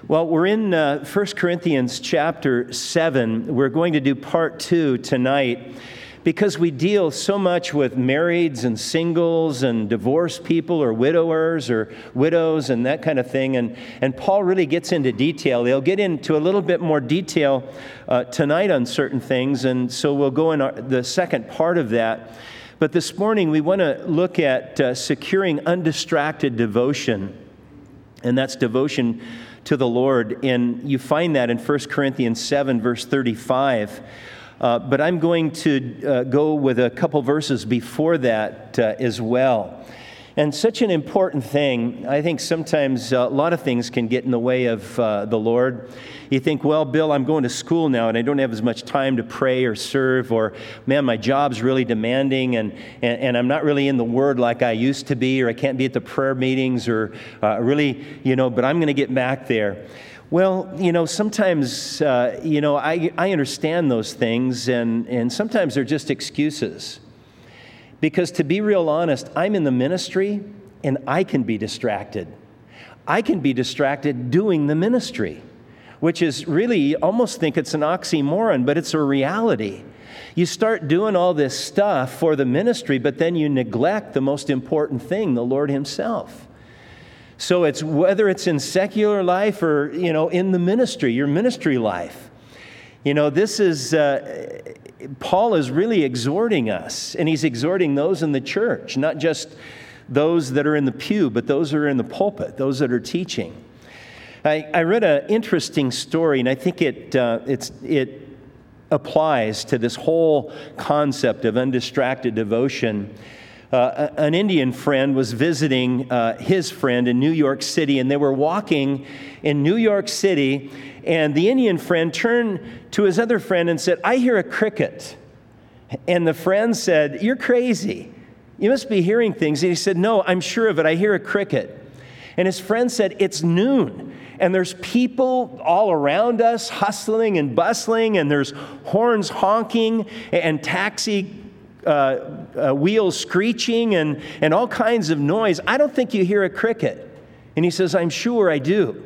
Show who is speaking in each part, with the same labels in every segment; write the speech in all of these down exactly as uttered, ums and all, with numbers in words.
Speaker 1: Well, we're in uh, First Corinthians chapter seven. We're going to do part two tonight because we deal so much with marrieds and singles and divorced people or widowers or widows and that kind of thing. And, and Paul really gets into detail. He'll get into a little bit more detail uh, tonight on certain things, and so we'll go in our, the second part of that. But this morning we want to look at uh, securing undistracted devotion, and that's devotion to the Lord, and you find that in First Corinthians seven, verse thirty-five. Uh, but I'm going to uh, go with a couple verses before that uh, as well. And such an important thing. I think sometimes uh, a lot of things can get in the way of uh, the Lord. You think, well, Bill, I'm going to school now and I don't have as much time to pray or serve, or, man, my job's really demanding and, and, and I'm not really in the Word like I used to be, or I can't be at the prayer meetings, or uh, really, you know, but I'm going to get back there. Well, you know, sometimes, uh, you know, I, I understand those things, and, and sometimes they're just excuses. Because to be real honest, I'm in the ministry and I can be distracted. I can be distracted doing the ministry, which is really, you almost think it's an oxymoron, but it's a reality. You start doing all this stuff for the ministry, but then you neglect the most important thing, the Lord Himself. So it's whether it's in secular life or, you know, in the ministry, your ministry life. You know, this is, uh, Paul is really exhorting us, and he's exhorting those in the church, not just those that are in the pew, but those that are in the pulpit, those that are teaching. I, I read an interesting story, and I think it uh, it's it applies to this whole concept of undistracted devotion. Uh, an Indian friend was visiting uh, his friend in New York City, and they were walking in New York City, and the Indian friend turned to his other friend and said, "I hear a cricket." And the friend said, "You're crazy. You must be hearing things." And he said, "No, I'm sure of it. I hear a cricket." And his friend said, "It's noon, and there's people all around us hustling and bustling, and there's horns honking and taxi Uh, uh, wheels screeching and, and all kinds of noise. I don't think you hear a cricket." And he says, "I'm sure I do."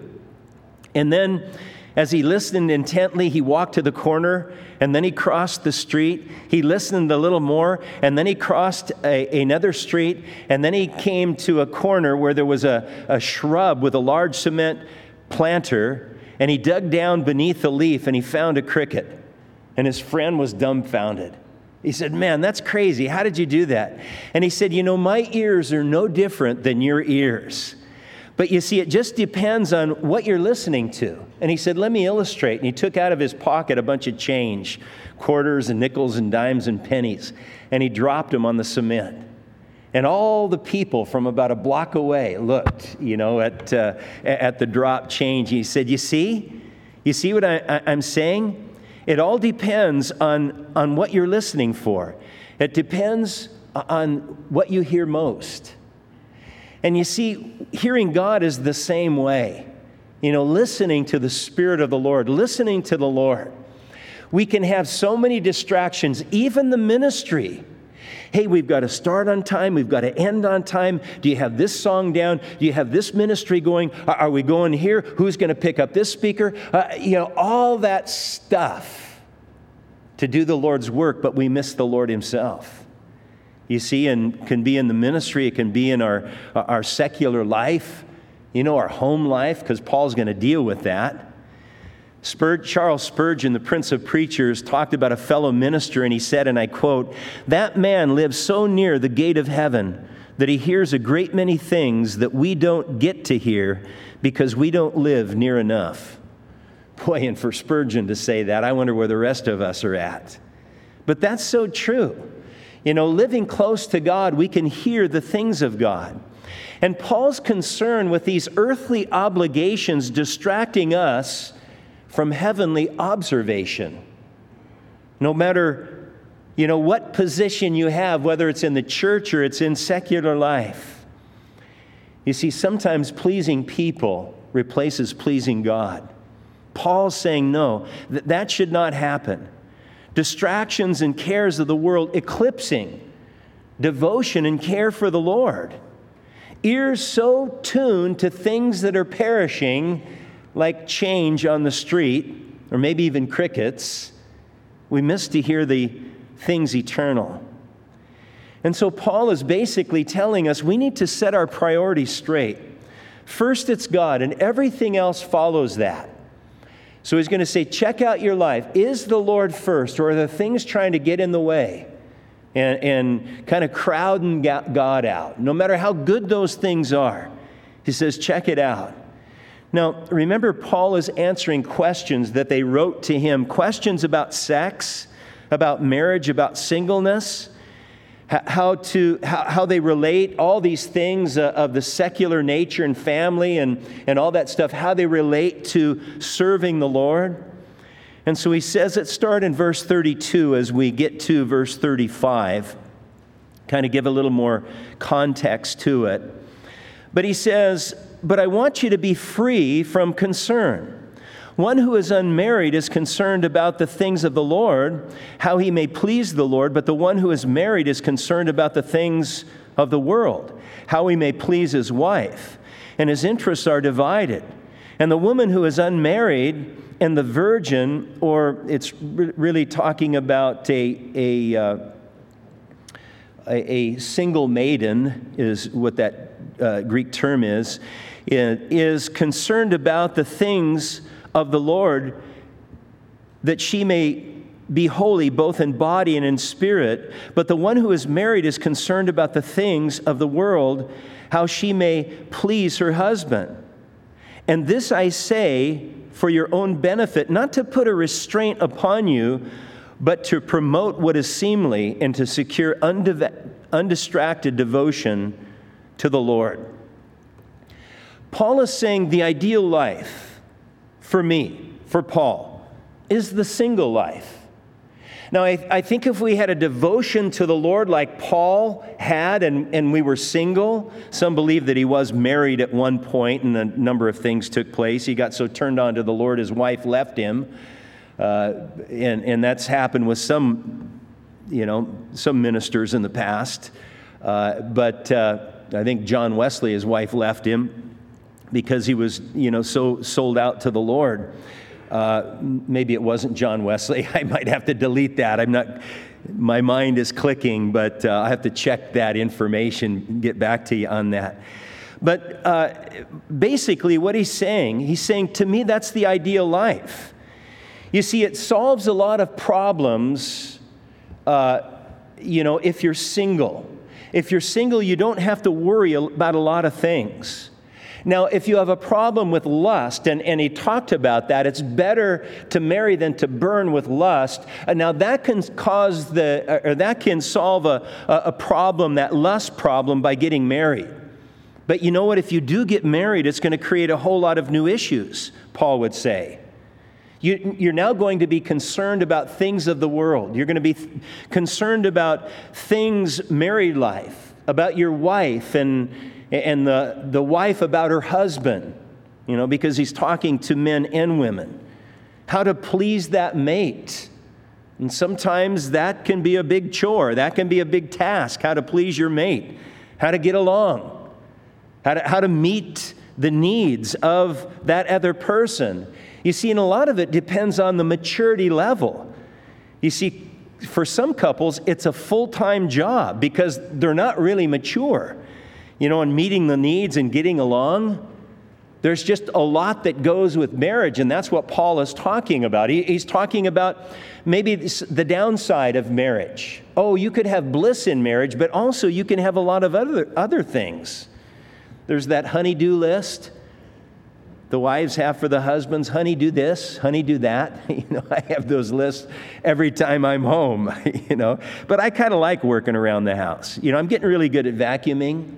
Speaker 1: And then as he listened intently, he walked to the corner, and then he crossed the street. He listened a little more, and then he crossed a, another street, and then he came to a corner where there was a, a shrub with a large cement planter, and he dug down beneath the leaf, and he found a cricket. And his friend was dumbfounded. He said, "Man, that's crazy. How did you do that?" And he said, "You know, my ears are no different than your ears. But you see, it just depends on what you're listening to." And he said, "Let me illustrate." And he took out of his pocket a bunch of change, quarters and nickels and dimes and pennies, and he dropped them on the cement. And all the people from about a block away looked, you know, at uh, at the dropped change. He said, "You see? You see what I, I, I'm saying? It all depends on, on what you're listening for. It depends on what you hear most." And you see, hearing God is the same way. You know, listening to the Spirit of the Lord, listening to the Lord. We can have so many distractions, even the ministry. Hey, we've got to start on time. We've got to end on time. Do you have this song down? Do you have this ministry going? Are we going here? Who's going to pick up this speaker? Uh, you know, all that stuff to do the Lord's work, but we miss the Lord Himself. You see, and can be in the ministry. It can be in our, our secular life, you know, our home life, because Paul's going to deal with that. Spur- Charles Spurgeon, the Prince of Preachers, talked about a fellow minister, and he said, and I quote, "That man lives so near the gate of heaven that he hears a great many things that we don't get to hear because we don't live near enough." Boy, and for Spurgeon to say that, I wonder where the rest of us are at. But that's so true. You know, living close to God, we can hear the things of God. And Paul's concern with these earthly obligations distracting us from heavenly observation. No matter, you know, what position you have, whether it's in the church or it's in secular life. You see, sometimes pleasing people replaces pleasing God. Paul's saying no, that, that should not happen. Distractions and cares of the world eclipsing devotion and care for the Lord. Ears so tuned to things that are perishing like change on the street, or maybe even crickets, we miss to hear the things eternal. And so Paul is basically telling us we need to set our priorities straight. First, it's God, and everything else follows that. So he's going to say, check out your life. Is the Lord first, or are the things trying to get in the way and, and kind of crowding God out? No matter how good those things are, he says, check it out. Now, remember, Paul is answering questions that they wrote to him, questions about sex, about marriage, about singleness, how to how, how they relate, all these things uh, of the secular nature and family and, and all that stuff, how they relate to serving the Lord. And so he says, let's start in verse thirty-two as we get to verse thirty-five, kind of give a little more context to it. But he says, but I want you to be free from concern. One who is unmarried is concerned about the things of the Lord, how he may please the Lord, but the one who is married is concerned about the things of the world, how he may please his wife, and his interests are divided. And the woman who is unmarried and the virgin, or it's re- really talking about a, a, uh, a, a single maiden is what that uh, Greek term is, is concerned about the things of the Lord, that she may be holy both in body and in spirit. But the one who is married is concerned about the things of the world, how she may please her husband. And this I say for your own benefit, not to put a restraint upon you, but to promote what is seemly and to secure undiv- undistracted devotion to the Lord. Paul is saying the ideal life for me, for Paul, is the single life. Now, I, I think if we had a devotion to the Lord like Paul had and, and we were single, some believe that he was married at one point and a number of things took place. He got so turned on to the Lord, his wife left him. Uh, and, and that's happened with some, you know, some ministers in the past. Uh, but uh, I think John Wesley, his wife left him because he was, you know, so sold out to the Lord. Uh, maybe it wasn't John Wesley. I might have to delete that. I'm not, my mind is clicking, but uh, I have to check that information and get back to you on that. But uh, basically what he's saying, he's saying, to me, that's the ideal life. You see, it solves a lot of problems, uh, you know, if you're single. If you're single, you don't have to worry about a lot of things. Now, if you have a problem with lust, and, and he talked about that, it's better to marry than to burn with lust. And now that can cause the, or that can solve a, a problem, that lust problem, by getting married. But you know what? If you do get married, it's going to create a whole lot of new issues, Paul would say. You, you're now going to be concerned about things of the world. You're going to be th- concerned about things, married life, about your wife, and And the, the wife about her husband, you know, because he's talking to men and women. How to please that mate. And sometimes that can be a big chore. That can be a big task, how to please your mate. How to get along. How to, how to meet the needs of that other person. You see, and a lot of it depends on the maturity level. You see, for some couples, it's a full-time job because they're not really mature. You know, and meeting the needs and getting along, there's just a lot that goes with marriage, and that's what Paul is talking about. He, he's talking about maybe this, the downside of marriage. Oh, you could have bliss in marriage, but also you can have a lot of other, other things. There's that honey-do list the wives have for the husbands. Honey, do this, honey, do that. You know, I have those lists every time I'm home, you know. But I kind of like working around the house. You know, I'm getting really good at vacuuming,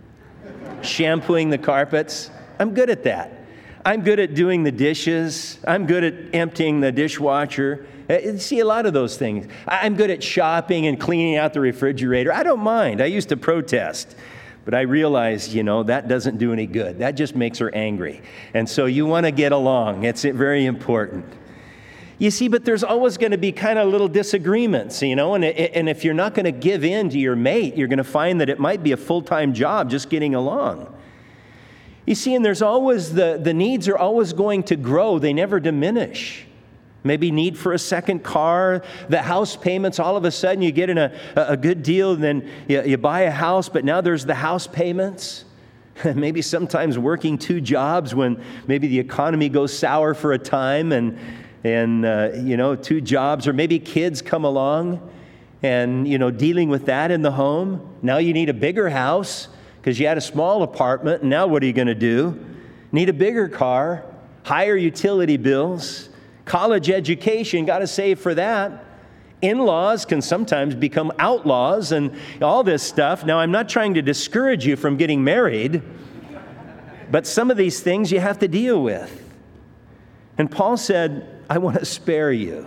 Speaker 1: shampooing the carpets. I'm good at that. I'm good at doing the dishes. I'm good at emptying the dishwasher. Uh, see, a lot of those things. I'm good at shopping and cleaning out the refrigerator. I don't mind. I used to protest. But I realized, you know, that doesn't do any good. That just makes her angry. And so you want to get along. It's very important. You see, but there's always going to be kind of little disagreements, you know, and, and if you're not going to give in to your mate, you're going to find that it might be a full-time job just getting along. You see, and there's always, the, the needs are always going to grow. They never diminish. Maybe need for a second car, the house payments, all of a sudden you get in a, a good deal, and then you, you buy a house, but now there's the house payments. Maybe sometimes working two jobs when maybe the economy goes sour for a time, and, and uh, you know, two jobs, or maybe kids come along and, you know, dealing with that in the home. Now you need a bigger house because you had a small apartment, and now what are you going to do? Need a bigger car, higher utility bills, college education, got to save for that. In-laws can sometimes become outlaws and all this stuff. Now, I'm not trying to discourage you from getting married, but some of these things you have to deal with. And Paul said, I want to spare you.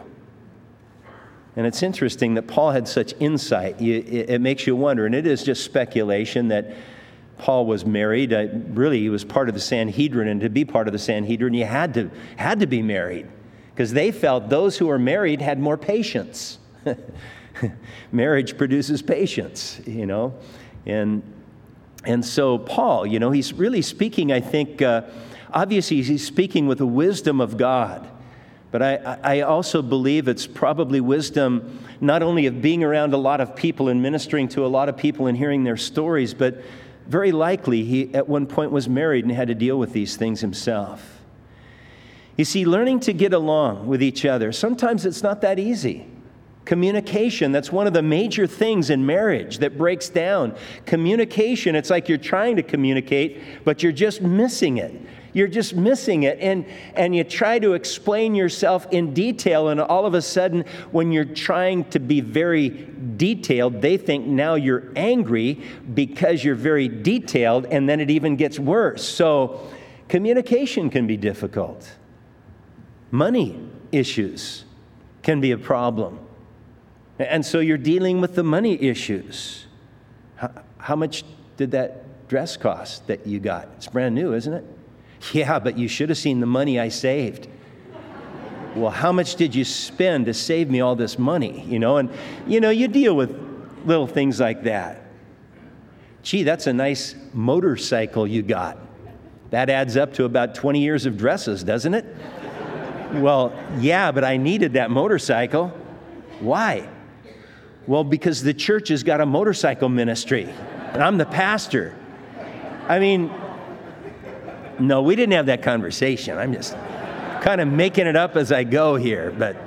Speaker 1: And it's interesting that Paul had such insight. It makes you wonder, and it is just speculation that Paul was married. Really, he was part of the Sanhedrin, and to be part of the Sanhedrin, you had to, had to be married, because they felt those who were married had more patience. Marriage produces patience, you know. And and so Paul, you know, he's really speaking, I think, uh, obviously he's speaking with the wisdom of God. But I, I also believe it's probably wisdom not only of being around a lot of people and ministering to a lot of people and hearing their stories, but very likely he at one point was married and had to deal with these things himself. You see, learning to get along with each other, sometimes it's not that easy. Communication, that's one of the major things in marriage that breaks down. Communication, it's like you're trying to communicate, but you're just missing it. You're just missing it, and, and you try to explain yourself in detail, and all of a sudden, when you're trying to be very detailed, they think now you're angry because you're very detailed, and then it even gets worse. So communication can be difficult. Money issues can be a problem. And so you're dealing with the money issues. How, how much did that dress cost that you got? It's brand new, isn't it? Yeah, but you should have seen the money I saved. Well, how much did you spend to save me all this money? You know, and, you know, you deal with little things like that. Gee, that's a nice motorcycle you got. That adds up to about twenty years of dresses, doesn't it? Well, yeah, but I needed that motorcycle. Why? Well, because the church has got a motorcycle ministry, and I'm the pastor. I mean, no, we didn't have that conversation. I'm just kind of making it up as I go here. But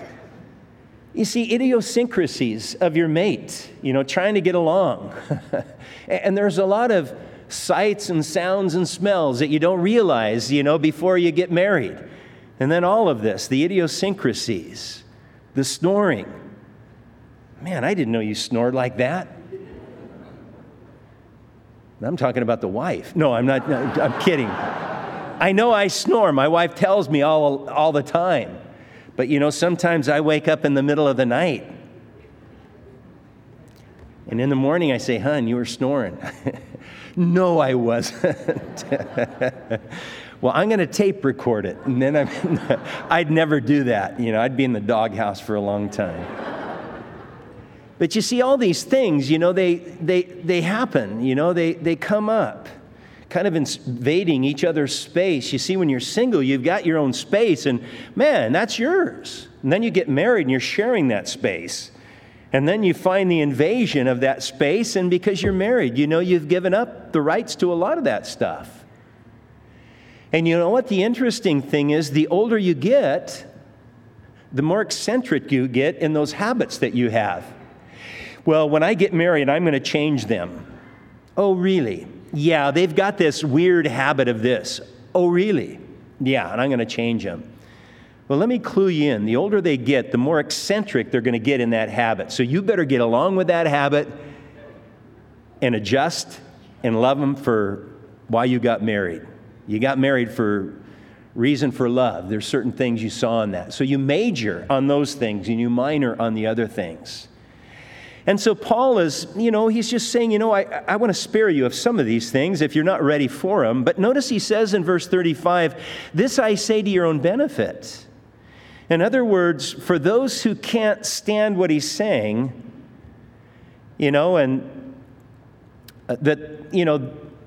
Speaker 1: you see, idiosyncrasies of your mate, you know, trying to get along. And there's a lot of sights and sounds and smells that you don't realize, you know, before you get married. And then all of this, the idiosyncrasies, the snoring. Man, I didn't know you snored like that. I'm talking about the wife. No, I'm not. No, I'm kidding. I know I snore. My wife tells me all, all the time. But, you know, sometimes I wake up in the middle of the night. And in the morning I say, hon, you were snoring. No, I wasn't. Well, I'm going to tape record it. And then I'm, I'd never do that. You know, I'd be in the doghouse for a long time. But you see, all these things, you know, they they they happen, you know, they, they come up, kind of invading each other's space. You see, when you're single, you've got your own space, and man, that's yours. And then you get married, and you're sharing that space. And then you find the invasion of that space, and because you're married, you know, you've given up the rights to a lot of that stuff. And you know what? The interesting thing is, the older you get, the more eccentric you get in those habits that you have. Well, when I get married, I'm going to change them. Oh, really? Yeah, they've got this weird habit of this. Oh, really? Yeah, and I'm going to change them. Well, let me clue you in. The older they get, the more eccentric they're going to get in that habit. So you better get along with that habit and adjust and love them for why you got married. You got married for reason for love. There's certain things you saw in that. So you major on those things and you minor on the other things. And so Paul is, you know, he's just saying, you know, I, I want to spare you of some of these things if you're not ready for them. But notice he says in verse thirty-five, this I say to your own benefit. In other words, for those who can't stand what he's saying, you know, and that, you know,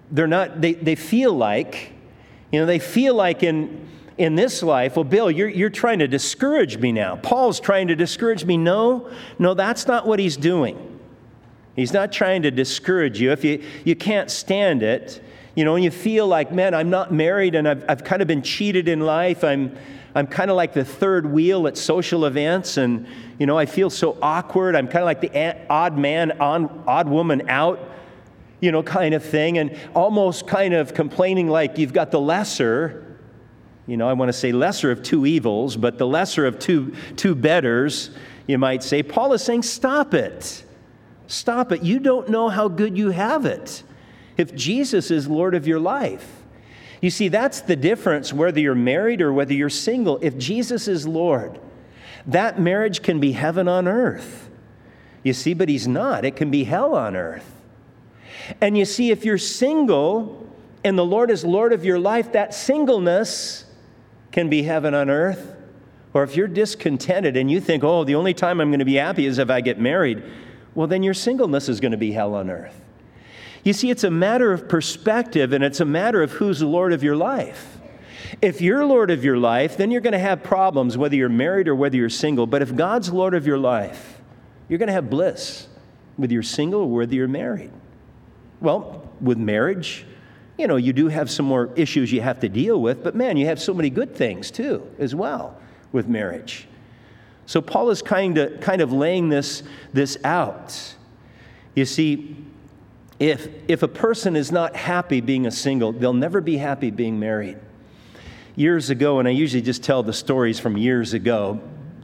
Speaker 1: they're not, they, they feel like, you know, they feel like in, in this life, well, Bill, you're, you're trying to discourage me now. Paul's trying to discourage me. No, no, that's not what he's doing. He's not trying to discourage you. If you, you can't stand it, you know, and you feel like, man, I'm not married and I've, I've kind of been cheated in life. I'm, I'm kind of like the third wheel at social events, and, you know, I feel so awkward. I'm kind of like the odd man, on, odd woman out, you know, kind of thing, and almost kind of complaining like you've got the lesser, you know, I want to say lesser of two evils, but the lesser of two, two betters, you might say. Paul is saying, stop it. Stop it. You don't know how good you have it if Jesus is Lord of your life. You see, that's the difference whether you're married or whether you're single. If Jesus is Lord, that marriage can be heaven on earth. You see, but he's not. It can be hell on earth. And you see, if you're single and the Lord is Lord of your life, that singleness can be heaven on earth. Or if you're discontented and you think, oh, the only time I'm going to be happy is if I get married, well, then your singleness is going to be hell on earth. You see, it's a matter of perspective, and it's a matter of who's the Lord of your life. If you're Lord of your life, then you're going to have problems, whether you're married or whether you're single. But if God's Lord of your life, you're going to have bliss, whether you're single or whether you're married. Well, with marriage, you know, you do have some more issues you have to deal with, but man, you have so many good things too, as well, with marriage. So Paul is kind of, kind of laying this, this out. You see, If, if a person is not happy being a single, they'll never be happy being married. Years ago, and I usually just tell the stories from years ago,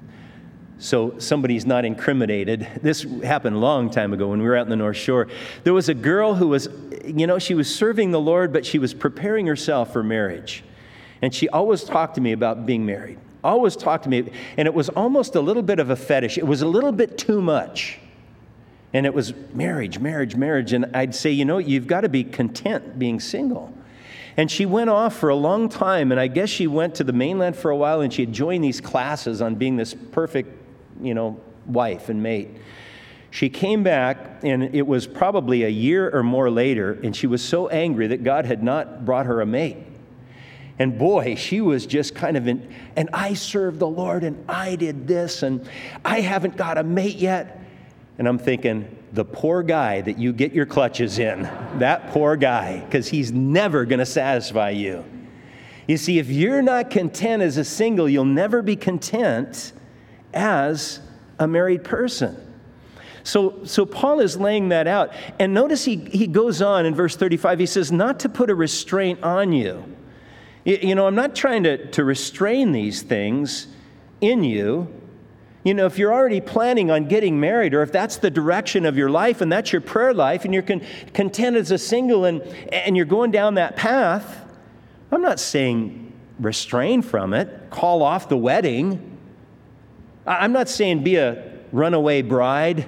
Speaker 1: so somebody's not incriminated. This happened a long time ago when we were out in the North Shore. There was a girl who was, you know, she was serving the Lord, but she was preparing herself for marriage. And she always talked to me about being married. Always talked to me. And it was almost a little bit of a fetish. It was a little bit too much. And it was marriage, marriage, marriage. And I'd say, you know, you've got to be content being single. And she went off for a long time. And I guess she went to the mainland for a while, and she had joined these classes on being this perfect, you know, wife and mate. She came back, and it was probably a year or more later, and she was so angry that God had not brought her a mate. And boy, she was just kind of in, and I served the Lord, and I did this, and I haven't got a mate yet. And I'm thinking, the poor guy that you get your clutches in, that poor guy, because he's never going to satisfy you. You see, if you're not content as a single, you'll never be content as a married person. So, so Paul is laying that out. And notice he, he goes on in verse thirty-five. He says, not to put a restraint on you. You, you know, I'm not trying to, to restrain these things in you. You know, if you're already planning on getting married, or if that's the direction of your life and that's your prayer life, and you're con- content as a single, and, and you're going down that path, I'm not saying restrain from it, call off the wedding. I'm not saying be a runaway bride,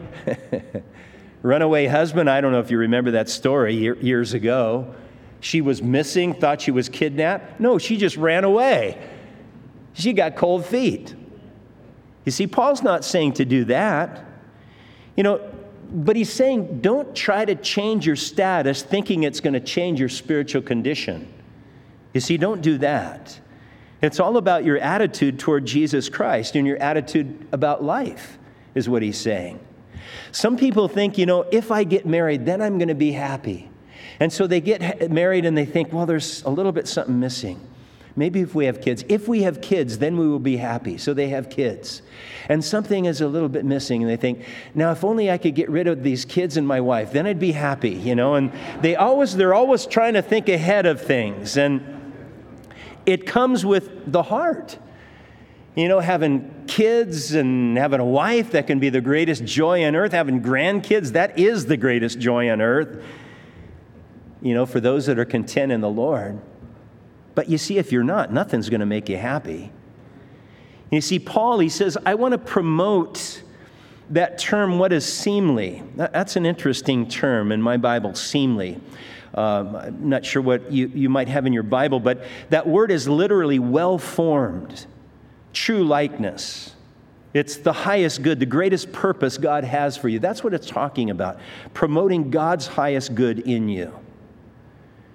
Speaker 1: runaway husband. I don't know if you remember that story years ago. She was missing, thought she was kidnapped. No, she just ran away. She got cold feet. You see, Paul's not saying to do that, you know, but he's saying don't try to change your status thinking it's going to change your spiritual condition. You see, don't do that. It's all about your attitude toward Jesus Christ and your attitude about life, is what he's saying. Some people think, you know, if I get married, then I'm going to be happy. And so they get married and they think, well, there's a little bit something missing. Maybe if we have kids. If we have kids, then we will be happy. So they have kids. And something is a little bit missing. And they think, now if only I could get rid of these kids and my wife, then I'd be happy, you know. And they always, they're always trying to think ahead of things. And it comes with the heart. You know, having kids and having a wife, that can be the greatest joy on earth. Having grandkids, that is the greatest joy on earth. You know, for those that are content in the Lord. But you see, if you're not, nothing's going to make you happy. You see, Paul, he says, I want to promote that term, what is seemly. That's an interesting term in my Bible, seemly. Um, I'm not sure what you, you might have in your Bible, but that word is literally well-formed, true likeness. It's the highest good, the greatest purpose God has for you. That's what it's talking about, promoting God's highest good in you.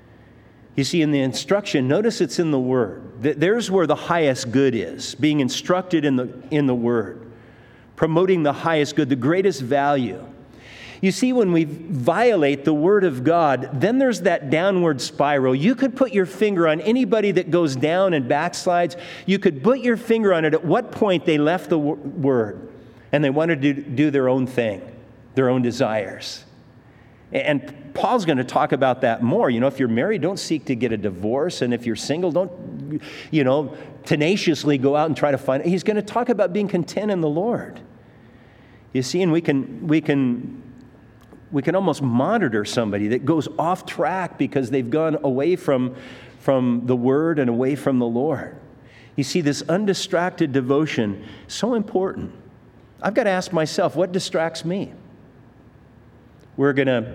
Speaker 1: You see, in the instruction, notice it's in the Word. There's where the highest good is, being instructed in the, in the Word, promoting the highest good, the greatest value. You see, when we violate the Word of God, then there's that downward spiral. You could put your finger on anybody that goes down and backslides. You could put your finger on it at what point they left the Word and they wanted to do their own thing, their own desires. And Paul's going to talk about that more. You know, if you're married, don't seek to get a divorce. And if you're single, don't, you know, tenaciously go out and try to find it. He's going to talk about being content in the Lord. You see, and we can, we can, we can almost monitor somebody that goes off track because they've gone away from, from the Word and away from the Lord. You see, this undistracted devotion, so important. I've got to ask myself, what distracts me? We're going to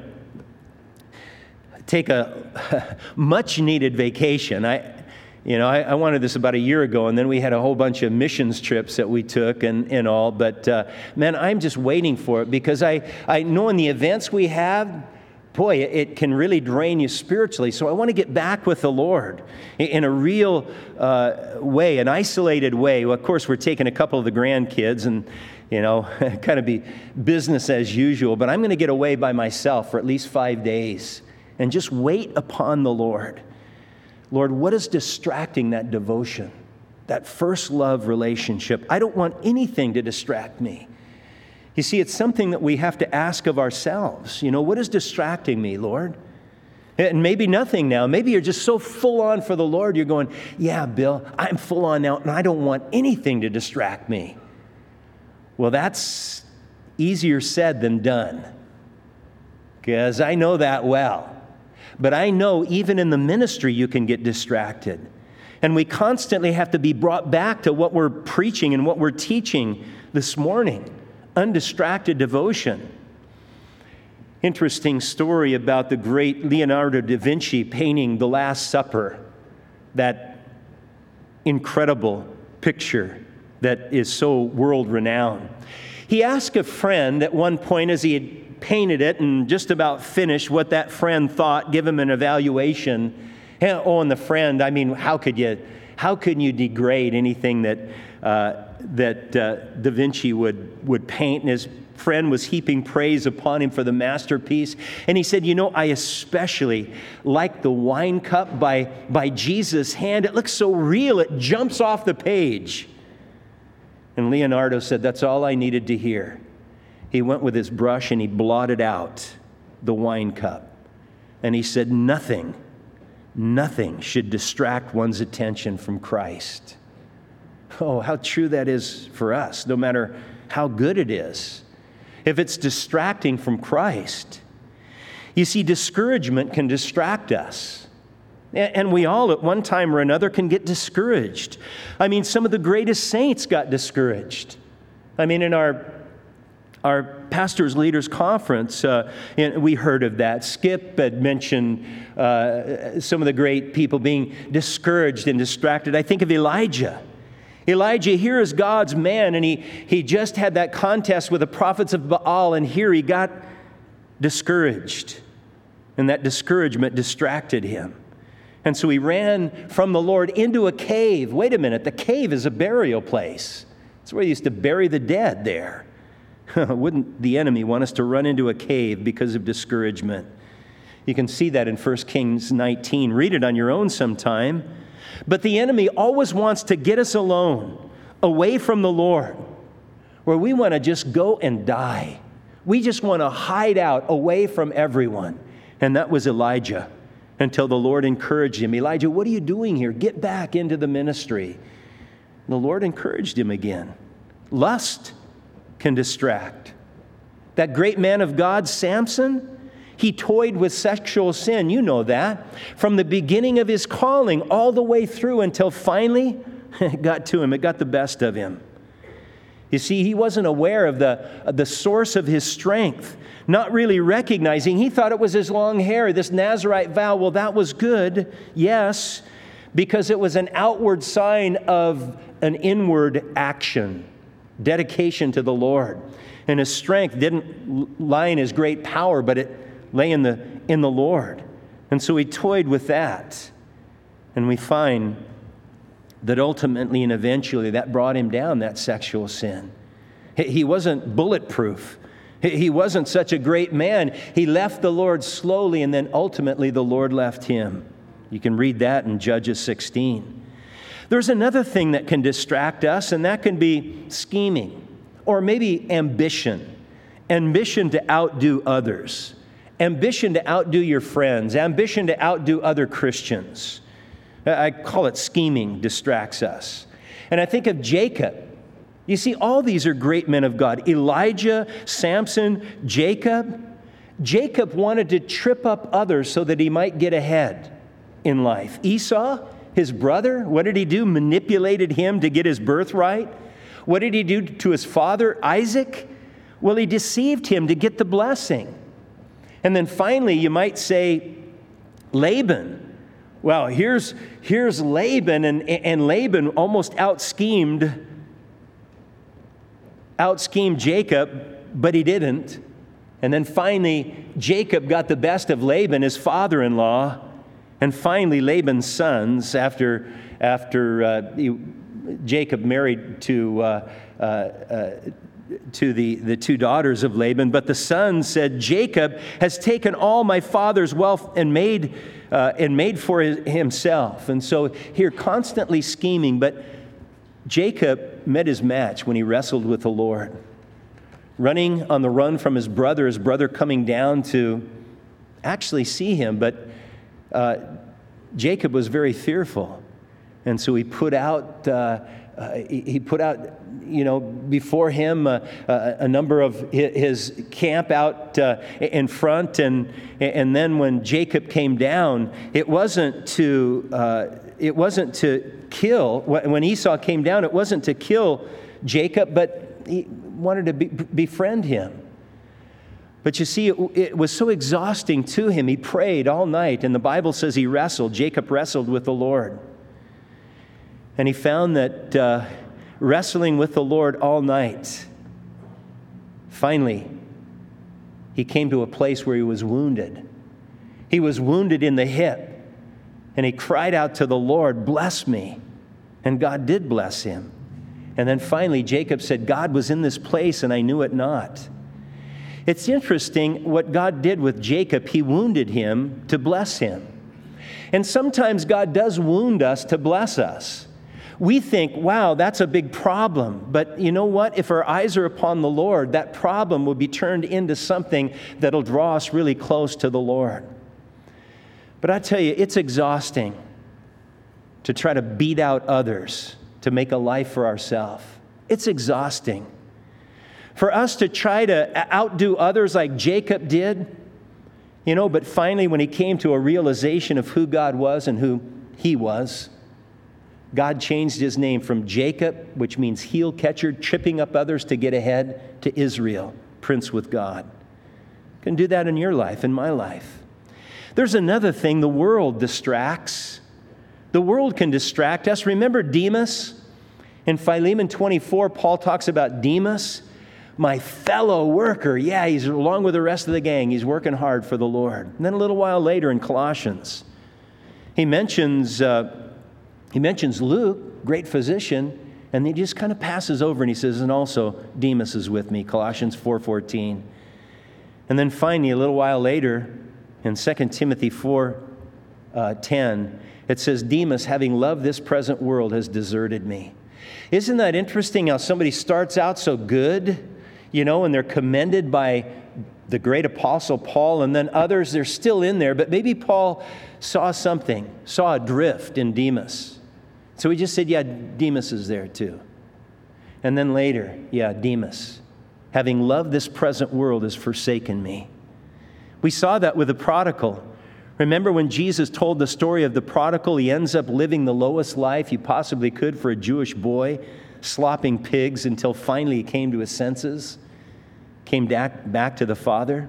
Speaker 1: take a much-needed vacation. I, you know, I, I wanted this about a year ago, and then we had a whole bunch of missions trips that we took and, and all. But, uh, man, I'm just waiting for it because I, I know in the events we have, boy, it, it can really drain you spiritually. So I want to get back with the Lord in, in a real uh, way, an isolated way. Well, of course, we're taking a couple of the grandkids and, you know, kind of be business as usual. But I'm going to get away by myself for at least five days and just wait upon the Lord. Lord, what is distracting that devotion, that first love relationship? I don't want anything to distract me. You see, it's something that we have to ask of ourselves. You know, what is distracting me, Lord? And maybe nothing now. Maybe you're just so full on for the Lord, you're going, yeah, Bill, I'm full on now, and I don't want anything to distract me. Well, that's easier said than done, because I know that well. But I know even in the ministry you can get distracted. And we constantly have to be brought back to what we're preaching and what we're teaching this morning. Undistracted devotion. Interesting story about the great Leonardo da Vinci painting The Last Supper. That incredible picture that is so world-renowned. He asked a friend at one point as he had painted it and just about finished what that friend thought, give him an evaluation. And, oh, and the friend, I mean, how could you, how can you degrade anything that uh, that uh, Da Vinci would, would paint? And his friend was heaping praise upon him for the masterpiece. And he said, you know, I especially like the wine cup by, by Jesus' hand. It looks so real, it jumps off the page. And Leonardo said, that's all I needed to hear. He went with his brush and he blotted out the wine cup. And he said, nothing, nothing should distract one's attention from Christ. Oh, how true that is for us, no matter how good it is. If it's distracting from Christ. You see, discouragement can distract us. And we all, at one time or another, can get discouraged. I mean, some of the greatest saints got discouraged. I mean, in our our pastors' leaders conference, uh, and we heard of that. Skip had mentioned uh, some of the great people being discouraged and distracted. I think of Elijah. Elijah here is God's man, and he, he just had that contest with the prophets of Baal, and here he got discouraged. And that discouragement distracted him. And so he ran from the Lord into a cave. Wait a minute, the cave is a burial place. That's where they used to bury the dead there. Wouldn't the enemy want us to run into a cave because of discouragement? You can see that in First Kings nineteen. Read it on your own sometime. But the enemy always wants to get us alone, away from the Lord, where we want to just go and die. We just want to hide out away from everyone. And that was Elijah. Until the Lord encouraged him. Elijah, what are you doing here? Get back into the ministry. The Lord encouraged him again. Lust can distract. That great man of God, Samson, he toyed with sexual sin. You know that. From the beginning of his calling all the way through until finally it got to him. It got the best of him. You see, he wasn't aware of the, of the source of his strength. Not really recognizing, he thought it was his long hair, this Nazirite vow. Well, that was good, yes, because it was an outward sign of an inward action, dedication to the Lord. And his strength didn't lie in his great power, but it lay in the, in the Lord. And so he toyed with that. And we find that ultimately and eventually that brought him down, that sexual sin. He wasn't bulletproof. He wasn't such a great man. He left the Lord slowly, and then ultimately the Lord left him. You can read that in Judges sixteen. There's another thing that can distract us, and that can be scheming, or maybe ambition. Ambition to outdo others. Ambition to outdo your friends. Ambition to outdo other Christians. I call it scheming distracts us. And I think of Jacob. You see, all these are great men of God. Elijah, Samson, Jacob. Jacob wanted to trip up others so that he might get ahead in life. Esau, his brother, what did he do? Manipulated him to get his birthright. What did he do to his father, Isaac? Well, he deceived him to get the blessing. And then finally, you might say, Laban. Well, here's, here's Laban, and, and Laban almost out-schemed, out-schemed Jacob, but he didn't. And then finally, Jacob got the best of Laban, his father-in-law, and finally Laban's sons, after, after uh, he, Jacob married to, uh, uh, uh, to the, the two daughters of Laban, but the sons said, Jacob has taken all my father's wealth and made Uh, and made for his, himself. And so here, constantly scheming. But Jacob met his match when he wrestled with the Lord. Running on the run from his brother, his brother coming down to actually see him. But uh, Jacob was very fearful. And so he put out, uh, uh, he, he put out, you know, before him uh, uh, a number of his camp out uh, in front, and and then when Jacob came down, it wasn't to uh, it wasn't to kill. When Esau came down, it wasn't to kill Jacob, but he wanted to be, befriend him. But you see, it, it was so exhausting to him. He prayed all night, and the Bible says he wrestled. Jacob wrestled with the Lord, and he found that. Uh, Wrestling with the Lord all night. Finally, he came to a place where he was wounded. He was wounded in the hip, and he cried out to the Lord, bless me. And God did bless him. And then finally, Jacob said, God was in this place, and I knew it not. It's interesting what God did with Jacob. He wounded him to bless him. And sometimes God does wound us to bless us. We think, wow, that's a big problem. But you know what? If our eyes are upon the Lord, that problem will be turned into something that'll draw us really close to the Lord. But I tell you, it's exhausting to try to beat out others to make a life for ourselves. It's exhausting. For us to try to outdo others like Jacob did, you know, but finally when he came to a realization of who God was and who he was, God changed his name from Jacob, which means heel catcher, tripping up others to get ahead, to Israel, prince with God. You can do that in your life, in my life. There's another thing, the world distracts. The world can distract us. Remember Demas? In Philemon twenty-four, Paul talks about Demas, my fellow worker. Yeah, he's along with the rest of the gang. He's working hard for the Lord. And then a little while later in Colossians, he mentions... Uh, He mentions Luke, great physician, and he just kind of passes over and he says, and also Demas is with me, Colossians four fourteen. And then finally, a little while later, in Second Timothy four ten, it says, Demas, having loved this present world, has deserted me. Isn't that interesting how somebody starts out so good, you know, and they're commended by the great apostle Paul, and then others, they're still in there, but maybe Paul saw something, saw a drift in Demas. So he just said, yeah, Demas is there too. And then later, yeah, Demas, having loved this present world, has forsaken me. We saw that with the prodigal. Remember when Jesus told the story of the prodigal, he ends up living the lowest life he possibly could for a Jewish boy, slopping pigs until finally he came to his senses, came back, back to the Father.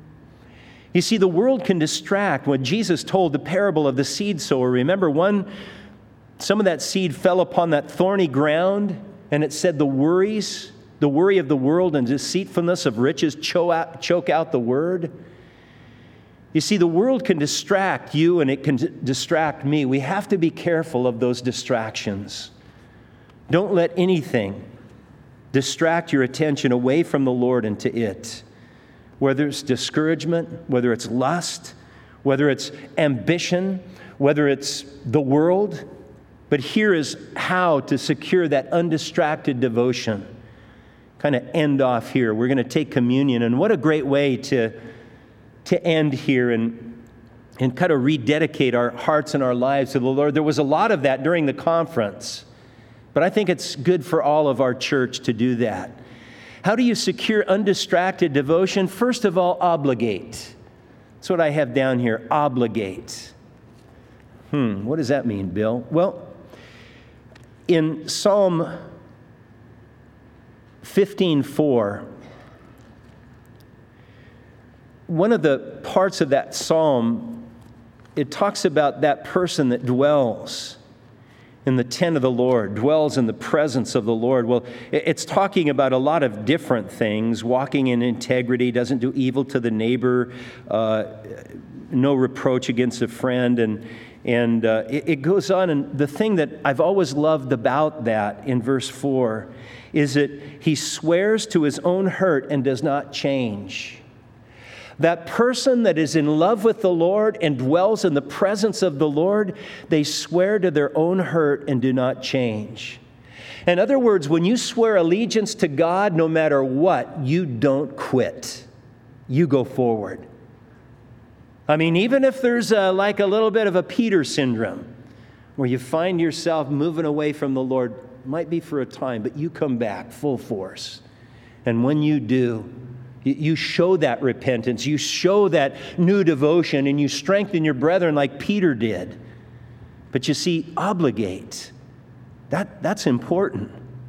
Speaker 1: You see, the world can distract. When Jesus told the parable of the seed sower, remember one, some of that seed fell upon that thorny ground, and it said the worries, the worry of the world and deceitfulness of riches choke out, choke out the word. You see, the world can distract you and it can d- distract me. We have to be careful of those distractions. Don't let anything distract your attention away from the Lord and to it. Whether it's discouragement, whether it's lust, whether it's ambition, whether it's the world. But here is how to secure that undistracted devotion. Kind of end off here. We're going to take communion, and what a great way to, to end here and, and kind of rededicate our hearts and our lives to the Lord. There was a lot of that during the conference, but I think it's good for all of our church to do that. How do you secure undistracted devotion? First of all, obligate. That's what I have down here, obligate. Hmm, what does that mean, Bill? Well, in Psalm fifteen four, one of the parts of that psalm, it talks about that person that dwells in the tent of the Lord, dwells in the presence of the Lord. Well, it's talking about a lot of different things. Walking in integrity, doesn't do evil to the neighbor, uh, no reproach against a friend, and and uh, it, it goes on. And the thing that I've always loved about that in verse four is that he swears to his own hurt and does not change. That person that is in love with the Lord and dwells in the presence of the Lord, they swear to their own hurt and do not change. In other words, when you swear allegiance to God, no matter what, you don't quit. You go forward. I mean, even if there's a, like a little bit of a Peter syndrome, where you find yourself moving away from the Lord, might be for a time, but you come back full force. And when you do, you show that repentance, you show that new devotion, and you strengthen your brethren like Peter did. But you see, obligate. That, that's important.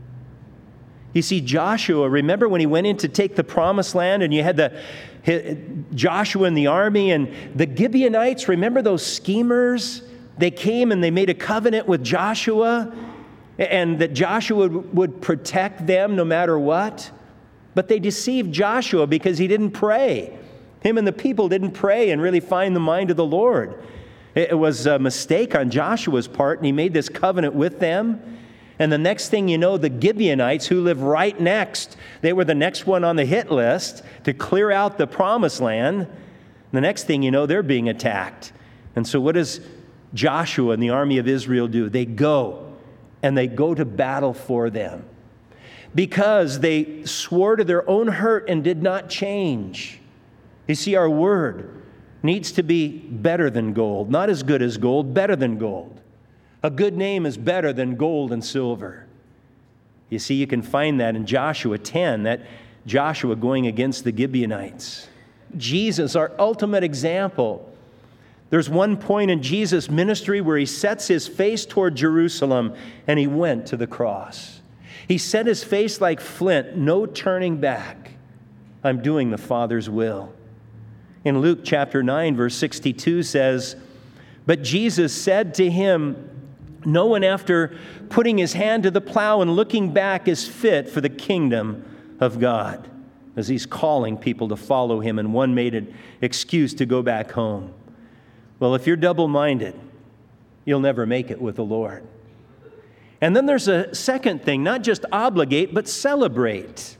Speaker 1: You see, Joshua, remember when he went in to take the promised land and you had the Joshua and the army and the Gibeonites, remember those schemers? They came and they made a covenant with Joshua, and that Joshua would protect them no matter what. But they deceived Joshua because he didn't pray. Him and the people didn't pray and really find the mind of the Lord. It was a mistake on Joshua's part, and he made this covenant with them. And the next thing you know, the Gibeonites, who live right next, they were the next one on the hit list to clear out the promised land. The next thing you know, they're being attacked. And so what does Joshua and the army of Israel do? They go, and they go to battle for them, because they swore to their own hurt and did not change. You see, our word needs to be better than gold. Not as good as gold, better than gold. A good name is better than gold and silver. You see, you can find that in Joshua ten, that Joshua going against the Gibeonites. Jesus, our ultimate example. There's one point in Jesus' ministry where he sets his face toward Jerusalem and he went to the cross. He set his face like flint, no turning back. I'm doing the Father's will. In Luke chapter nine, verse sixty-two says, "But Jesus said to him, no one after putting his hand to the plow and looking back is fit for the kingdom of God." As he's calling people to follow him, and one made an excuse to go back home. Well, if you're double-minded, you'll never make it with the Lord. And then there's a second thing, not just obligate, but celebrate.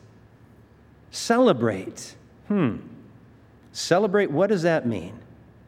Speaker 1: Celebrate. Hmm. Celebrate, what does that mean?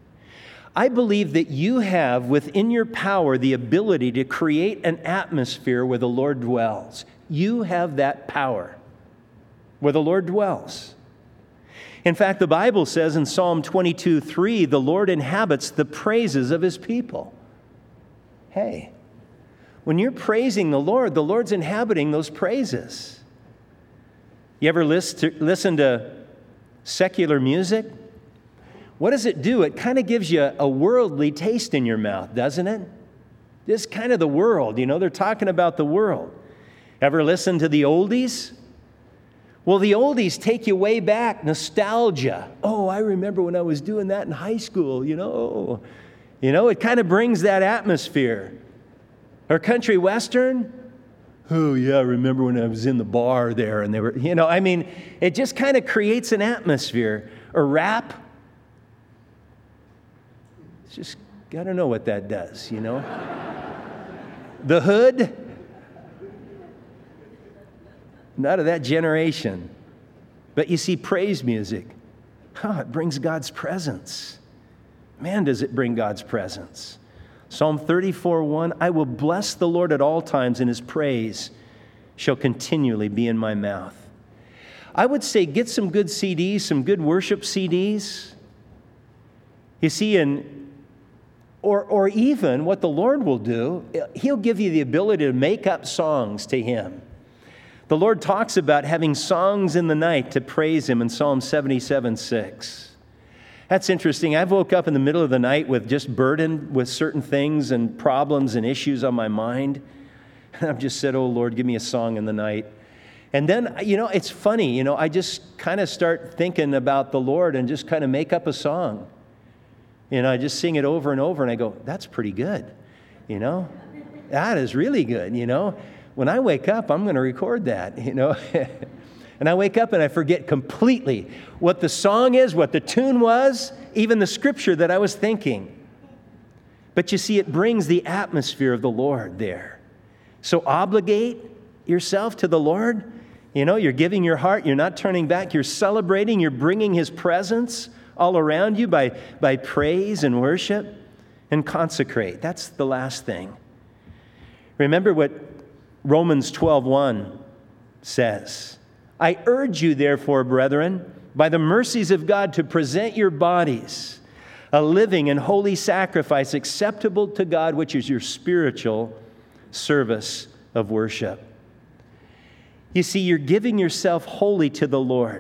Speaker 1: I believe that you have within your power the ability to create an atmosphere where the Lord dwells. You have that power where the Lord dwells. In fact, the Bible says in Psalm twenty-two three, the Lord inhabits the praises of his people. Hey, when you're praising the Lord, the Lord's inhabiting those praises. You ever listen to secular music? What does it do? It kind of gives you a worldly taste in your mouth, doesn't it? This kind of the world, you know, they're talking about the world. Ever listen to the oldies? Well, the oldies take you way back, nostalgia. Oh, I remember when I was doing that in high school, you know. You know, it kind of brings that atmosphere. Or country western? Oh, yeah, I remember when I was in the bar there and they were, you know, I mean, it just kind of creates an atmosphere. Or rap? It's just, I don't know what that does, you know? The Hood, not of that generation. But you see, praise music, oh, it brings God's presence. Man, does it bring God's presence. Psalm thirty-four one, I will bless the Lord at all times, and his praise shall continually be in my mouth. I would say get some good C Ds, some good worship C Ds. You see, and or or even what the Lord will do, he'll give you the ability to make up songs to him. The Lord talks about having songs in the night to praise him in Psalm seventy-seven six. That's interesting. I woke up in the middle of the night with just burdened with certain things and problems and issues on my mind. And I've just said, oh, Lord, give me a song in the night. And then, you know, it's funny, you know, I just kind of start thinking about the Lord and just kind of make up a song. You know, I just sing it over and over and I go, that's pretty good, you know. That is really good, you know. When I wake up, I'm going to record that, you know. And I wake up and I forget completely what the song is, what the tune was, even the scripture that I was thinking. But you see, it brings the atmosphere of the Lord there. So obligate yourself to the Lord. You know, you're giving your heart, you're not turning back, you're celebrating, you're bringing his presence all around you by, by praise and worship, and consecrate. That's the last thing. Remember what Romans twelve one says. I urge you, therefore, brethren, by the mercies of God, to present your bodies a living and holy sacrifice acceptable to God, which is your spiritual service of worship. You see, you're giving yourself wholly to the Lord.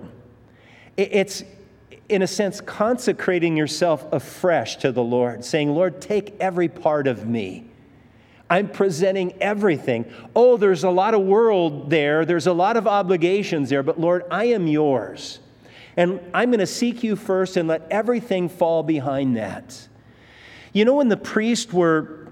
Speaker 1: It's, in a sense, consecrating yourself afresh to the Lord, saying, Lord, take every part of me. I'm presenting everything. Oh, there's a lot of world there. There's a lot of obligations there. But Lord, I am yours. And I'm going to seek you first and let everything fall behind that. You know, when the priests were,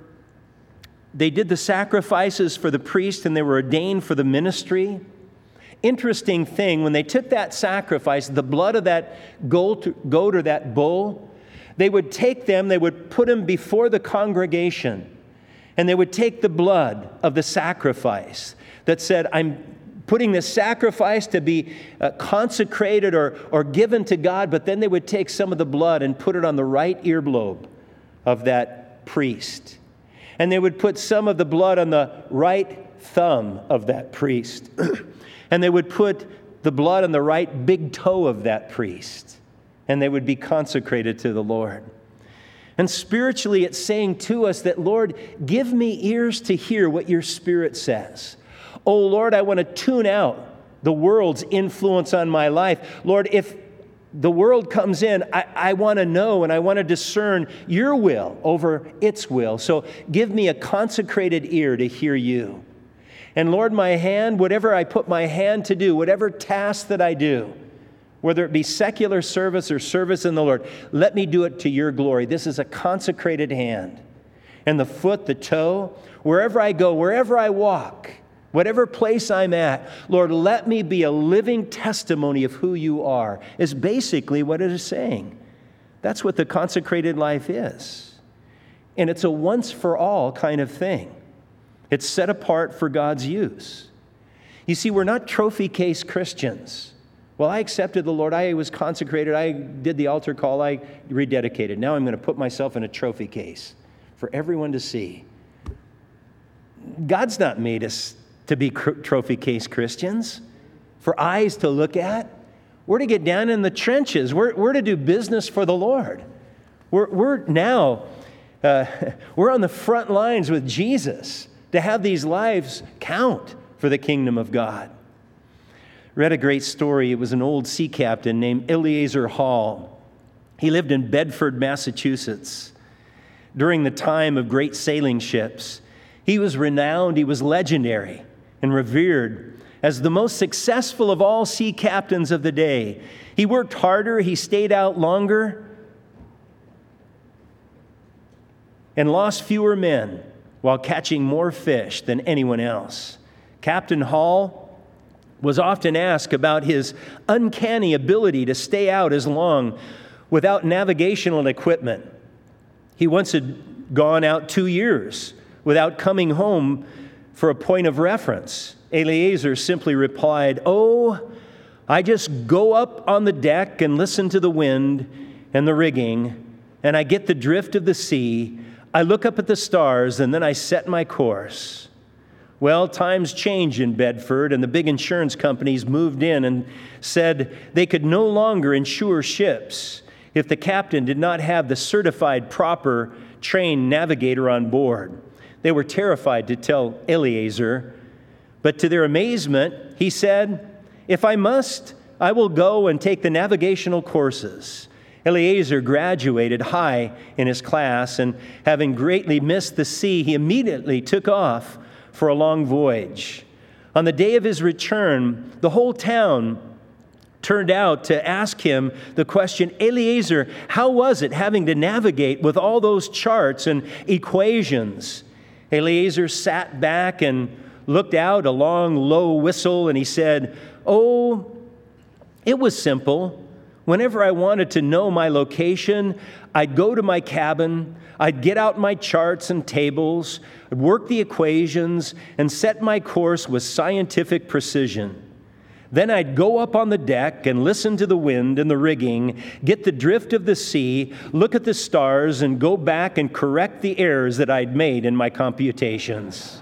Speaker 1: they did the sacrifices for the priest and they were ordained for the ministry. Interesting thing, when they took that sacrifice, the blood of that goat or that bull, they would take them, they would put them before the congregation. And they would take the blood of the sacrifice that said, I'm putting this sacrifice to be uh, consecrated or, or given to God, but then they would take some of the blood and put it on the right earlobe of that priest. And they would put some of the blood on the right thumb of that priest. And they would put the blood on the right big toe of that priest. And they would be consecrated to the Lord. And spiritually, it's saying to us that, Lord, give me ears to hear what your Spirit says. Oh, Lord, I want to tune out the world's influence on my life. Lord, if the world comes in, I, I want to know and I want to discern your will over its will. So give me a consecrated ear to hear you. And Lord, my hand, whatever I put my hand to do, whatever task that I do, whether it be secular service or service in the Lord, let me do it to your glory. This is a consecrated hand. And the foot, the toe, wherever I go, wherever I walk, whatever place I'm at, Lord, let me be a living testimony of who you are, is basically what it is saying. That's what the consecrated life is. And it's a once-for-all kind of thing. It's set apart for God's use. You see, we're not trophy case Christians. Well, I accepted the Lord. I was consecrated. I did the altar call. I rededicated. Now I'm going to put myself in a trophy case for everyone to see. God's not made us to be trophy case Christians, for eyes to look at. We're to get down in the trenches. We're, we're to do business for the Lord. We're, we're now, uh, we're on the front lines with Jesus to have these lives count for the kingdom of God. Read a great story. It was an old sea captain named Eleazar Hall. He lived in Bedford, Massachusetts. During the time of great sailing ships, he was renowned, he was legendary and revered as the most successful of all sea captains of the day. He worked harder, he stayed out longer, and lost fewer men while catching more fish than anyone else. Captain Hall was often asked about his uncanny ability to stay out as long without navigational equipment. He once had gone out two years without coming home for a point of reference. Eliezer simply replied, "Oh, I just go up on the deck and listen to the wind and the rigging, and I get the drift of the sea. I look up at the stars, and then I set my course." Well, times changed in Bedford, and the big insurance companies moved in and said they could no longer insure ships if the captain did not have the certified, proper, trained navigator on board. They were terrified to tell Eliezer, but to their amazement, he said, "If I must, I will go and take the navigational courses." Eliezer graduated high in his class, and having greatly missed the sea, he immediately took off for a long voyage. On the day of his return, the whole town turned out to ask him the question, "Eliezer, how was it having to navigate with all those charts and equations?" Eliezer sat back and looked out a long, low whistle, and he said, "Oh, it was simple. Whenever I wanted to know my location, I'd go to my cabin, I'd get out my charts and tables, I'd work the equations, and set my course with scientific precision. Then I'd go up on the deck and listen to the wind and the rigging, get the drift of the sea, look at the stars, and go back and correct the errors that I'd made in my computations."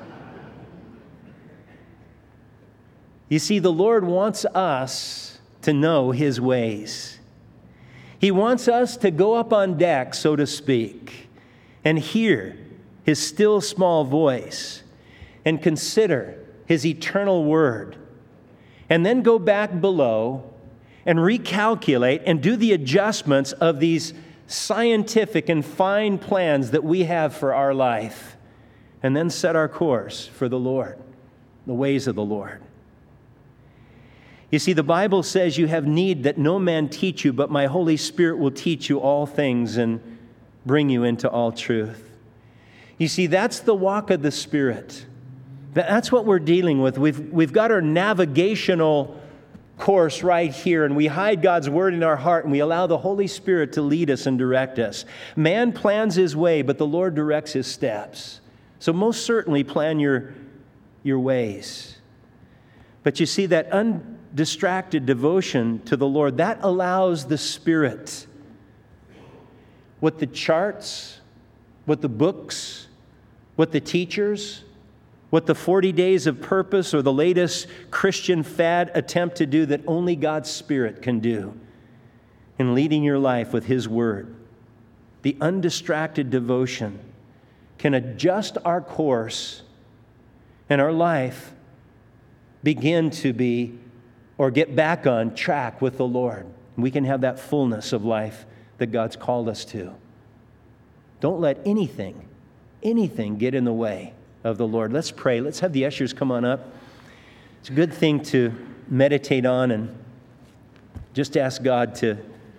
Speaker 1: You see, the Lord wants us to know His ways. He wants us to go up on deck, so to speak, and hear His still small voice and consider His eternal word, and then go back below and recalculate and do the adjustments of these scientific and fine plans that we have for our life, and then set our course for the Lord, the ways of the Lord. You see, the Bible says you have need that no man teach you, but my Holy Spirit will teach you all things and bring you into all truth. You see, that's the walk of the Spirit. That's what we're dealing with. We've, we've got our navigational course right here, and we hide God's word in our heart, and we allow the Holy Spirit to lead us and direct us. Man plans his way, but the Lord directs his steps. So most certainly plan your, your ways. But you see, that undistracted devotion to the Lord, that allows the Spirit, what the charts, what the books, what the teachers, what the forty days of purpose or the latest Christian fad attempt to do, that only God's Spirit can do in leading your life with His Word. The undistracted devotion can adjust our course and our life begin to be or get back on track with the Lord. We can have that fullness of life that God's called us to. Don't let anything, anything get in the way of the Lord. Let's pray. Let's have the ushers come on up. It's a good thing to meditate on and just ask God to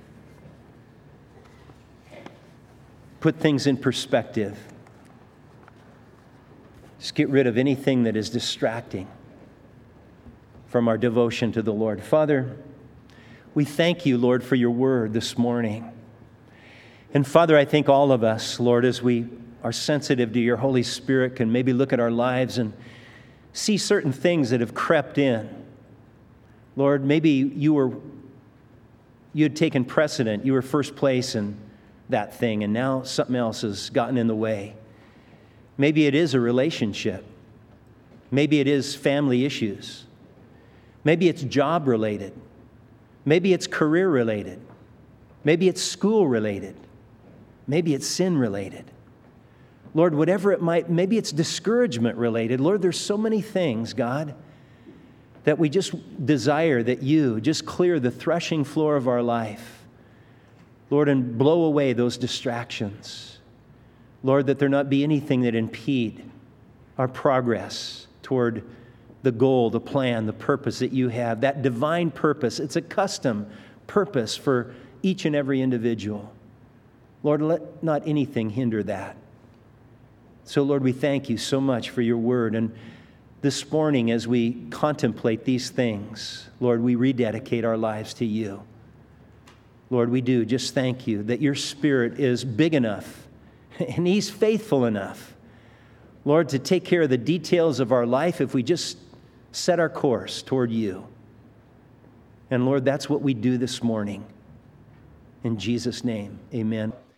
Speaker 1: put things in perspective. Just get rid of anything that is distracting from our devotion to the Lord. Father, we thank you, Lord, for your word this morning. And Father, I think all of us, Lord, as we are sensitive to your Holy Spirit, can maybe look at our lives and see certain things that have crept in. Lord, maybe you were, you had taken precedent. You were first place in that thing, and now something else has gotten in the way. Maybe it is a relationship. Maybe it is family issues. Maybe it's job related. Maybe it's career related. Maybe it's school related. Maybe it's sin related. Lord, whatever it might, maybe it's discouragement related. Lord, there's so many things, God, that we just desire that you just clear the threshing floor of our life, Lord, and blow away those distractions. Lord, that there not be anything that impede our progress toward the goal, the plan, the purpose that you have, that divine purpose. It's a custom purpose for each and every individual. Lord, let not anything hinder that. So, Lord, we thank you so much for your word. And this morning, as we contemplate these things, Lord, we rededicate our lives to you. Lord, we do just thank you that your Spirit is big enough And He's faithful enough, Lord, to take care of the details of our life if we just set our course toward You. And Lord, that's what we do this morning. In Jesus' name, amen.